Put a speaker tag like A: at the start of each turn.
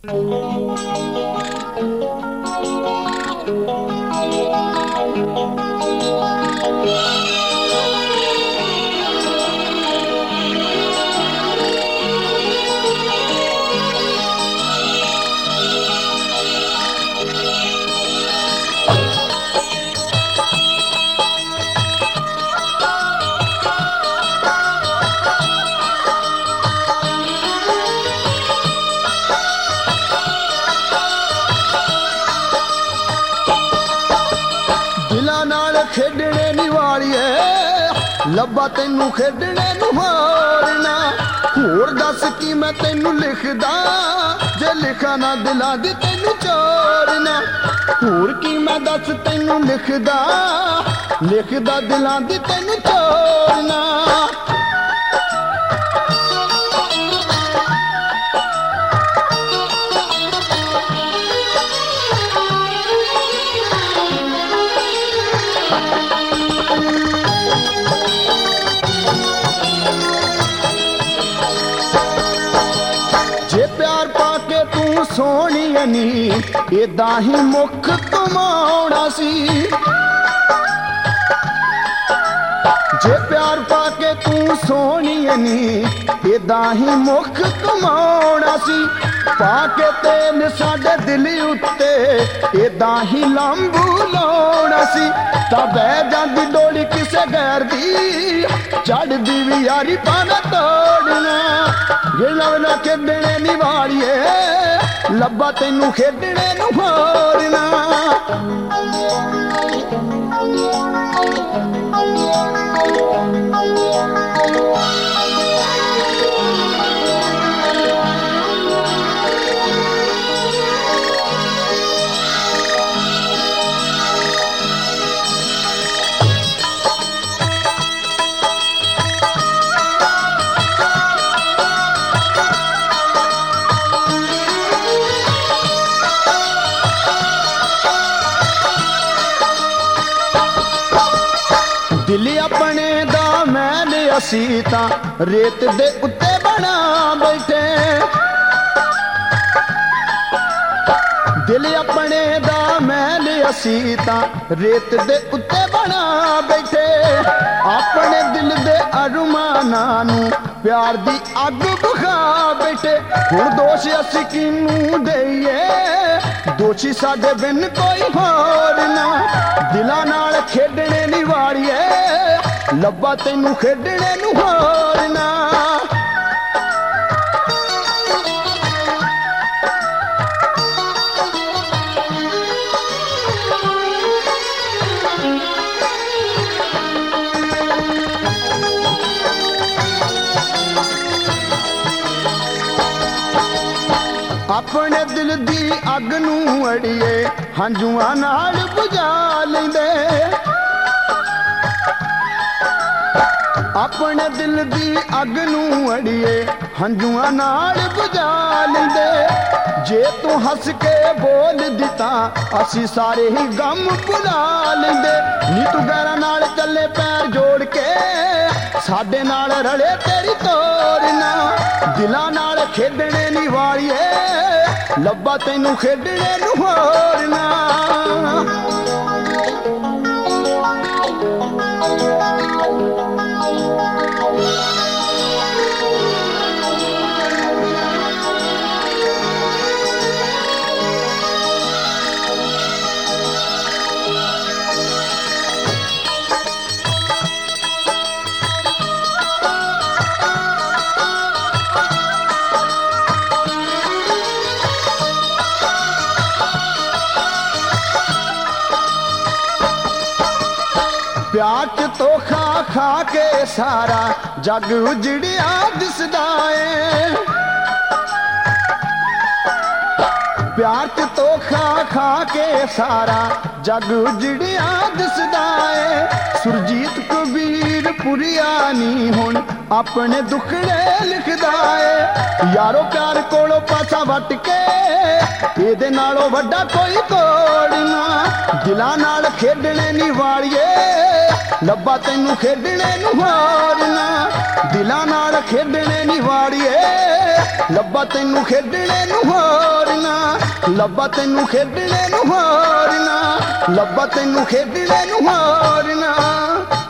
A: खेडने नी वालिए लब्बा तेनू खेडने नू हारना होर दस की मैं तेनू लिखदा जे लिखा ना दिलां दी तेनू चोरना होर की मैं दस तेनू लिखदा दिलां दी तेनू चोरना सोनी नी एदा ही मुख कमाउणा सी जे प्यार पाके तू सोनी नी एदा ही मुख कमाउणा सी पाके तेन साडे दिल उत्ते एदा ही लंबू लाउणा सी तां बह जांदी डोली किसे गैर दी चढ़दी भी यारी पाना तोड़ना गिलवना खेडने नी वालिए लब्बा तेनू खेडने नू हारना दिल अपने दा मैल असी तां रेत दे उत्ते बना बैठे दिल अपने दा मैल असी तां रेत दे उत्ते बना बैठे अपने दिल दे अरमानां नू प्यार दी अग बुखा बैठे हुण दोष असी किनू देईए दोषी साडे बिन कोई होर ना दिलां नाल खेडने नी वालिए लब्बा तेनू खेडने नू हारना अपने दिल दी अग नू अड़िए हंजुआं नाल बुझा लैंदे अपने दिल दी अग नू अड़िए हंजुआं नाल बुझा लैंदे जे तू हस के बोल दिता असी सारे ही गम भुला लैंदे नी तू गैरां नाल चले पैर जोड़ के साडे नाल रले तेरी तोरना दिलां नाल खेडने नी वालिए लब्बा तेनू खेडने नू हारना प्यार च तो खा खा के सारा जग उजड़िया दिसदा है प्यार च तो खा खा के सारा जग उजड़िया दिसदा है सुरजीत कबीर पुरिया नी हुण अपने दुखड़े लिखदा है यारो प्यार कोलों पासा वट के एदे नालों वड्डा कोई कोड़ ना ਦਿਲਾਂ ਨਾਲ ਖੇਡਣੇ ਨੀ ਵਾਲੀਏ ਲੱਭਾ ਤੈਨੂੰ ਖੇਡਣੇ ਨੂੰ ਹੋਰ ਨਾ ਦਿਲਾਂ ਨਾਲ ਖੇਡਣੇ ਨੀ ਵਾਲੀਏ ਲੱਭਾ ਤੈਨੂੰ ਖੇਡਣੇ ਨੂੰ ਹੋਰ ਨਾ ਲੱਭਾ ਤੈਨੂੰ ਖੇਡਣੇ ਨੂੰ ਹੋਰ ਨਾ ਲੱਭਾ ਤੈਨੂੰ ਖੇਡਣੇ ਨੂੰ ਹੋਰ ਨਾ